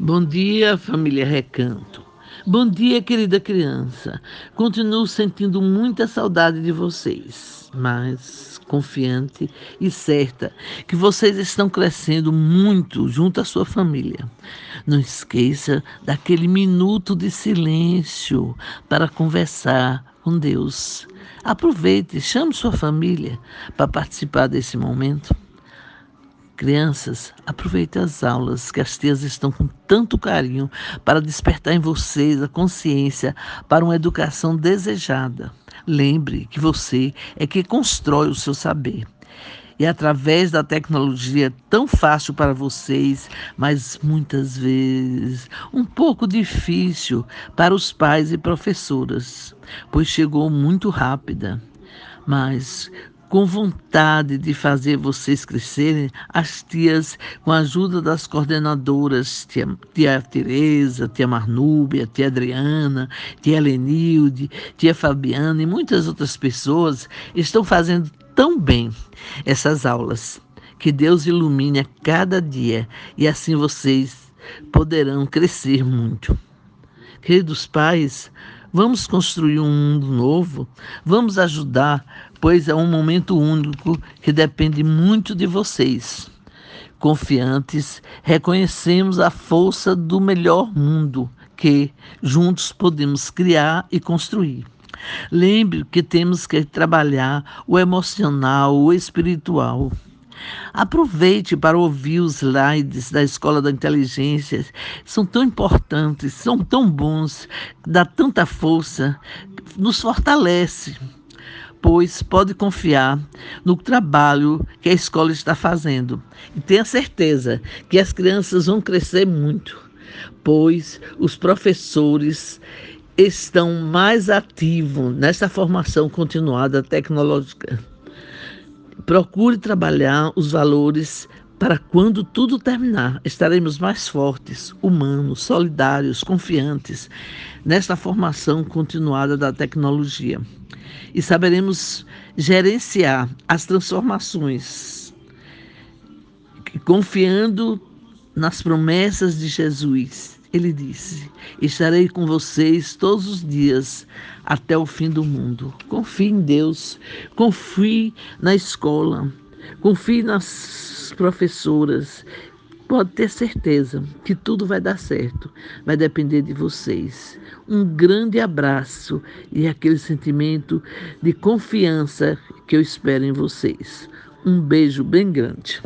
Bom dia, família Recanto. Bom dia, querida criança. Continuo sentindo muita saudade de vocês, mas confiante e certa que vocês estão crescendo muito junto à sua família. Não esqueça daquele minuto de silêncio para conversar com Deus. Aproveite, chame sua família para participar desse momento. Crianças, aproveitem as aulas que as tias estão com tanto carinho para despertar em vocês a consciência para uma educação desejada. Lembre que você é que constrói o seu saber. E através da tecnologia é tão fácil para vocês, mas muitas vezes um pouco difícil para os pais e professoras, pois chegou muito rápida. Mas com vontade de fazer vocês crescerem, as tias, com a ajuda das coordenadoras, tia Tereza, tia Marnúbia, tia Adriana, tia Lenilde, tia Fabiana e muitas outras pessoas, estão fazendo tão bem essas aulas. Que Deus ilumine a cada dia e assim vocês poderão crescer muito. Queridos pais, vamos construir um mundo novo, vamos ajudar, pois é um momento único que depende muito de vocês. Confiantes, reconhecemos a força do melhor mundo que juntos podemos criar e construir. Lembre que temos que trabalhar o emocional, o espiritual. Aproveite para ouvir os slides da Escola da Inteligência. São tão importantes, são tão bons, dá tanta força, nos fortalece, pois pode confiar no trabalho que a escola está fazendo. E tenha certeza que as crianças vão crescer muito, pois os professores estão mais ativos nessa formação continuada tecnológica. Procure trabalhar os valores para quando tudo terminar, estaremos mais fortes, humanos, solidários, confiantes nesta formação continuada da tecnologia. E saberemos gerenciar as transformações, confiando nas promessas de Jesus. Ele disse: estarei com vocês todos os dias até o fim do mundo. Confie em Deus, confie na escola, confie nas professoras. Pode ter certeza que tudo vai dar certo, vai depender de vocês. Um grande abraço e aquele sentimento de confiança que eu espero em vocês. Um beijo bem grande.